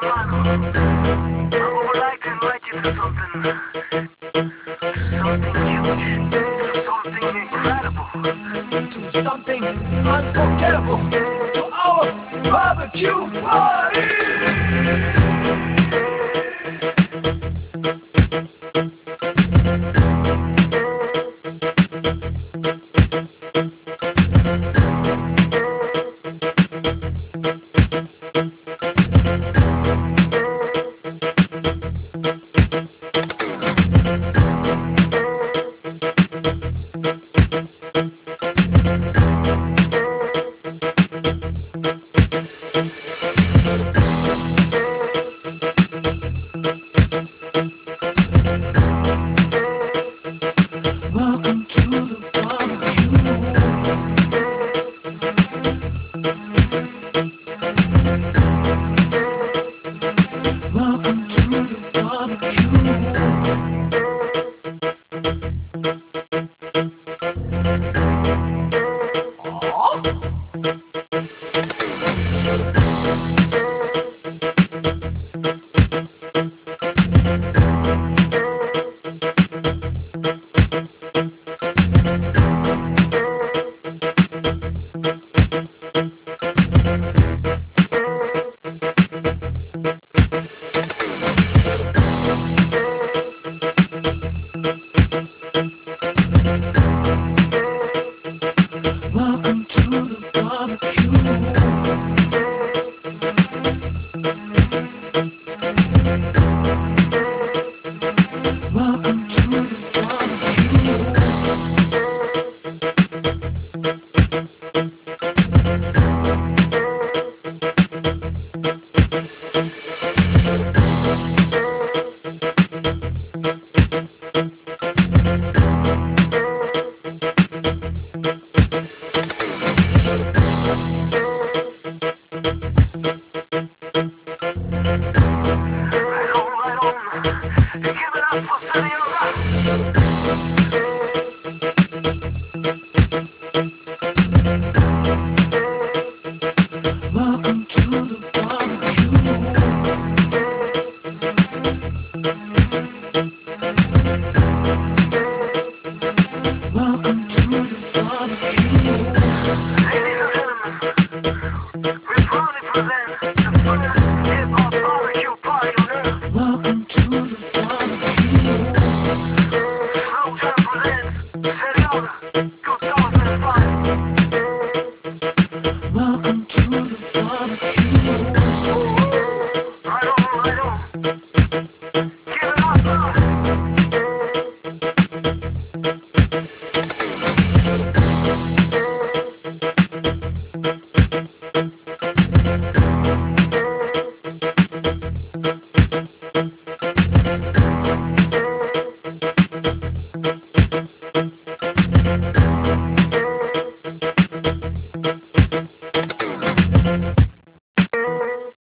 would like to invite you to something huge, to something incredible, to something unforgettable, to our barbecue party! Welcome to the barbecue. Welcome to the Welcome to the barbecue. Welcome to the Give it up for Senora. Welcome to the barbecue. Welcome to the barbecue. Ladies and gentlemen, we proudly present the first hip-hop barbecue party on earth. Welcome to the barbecue. Slow Jam presents Seriona 2005. Welcome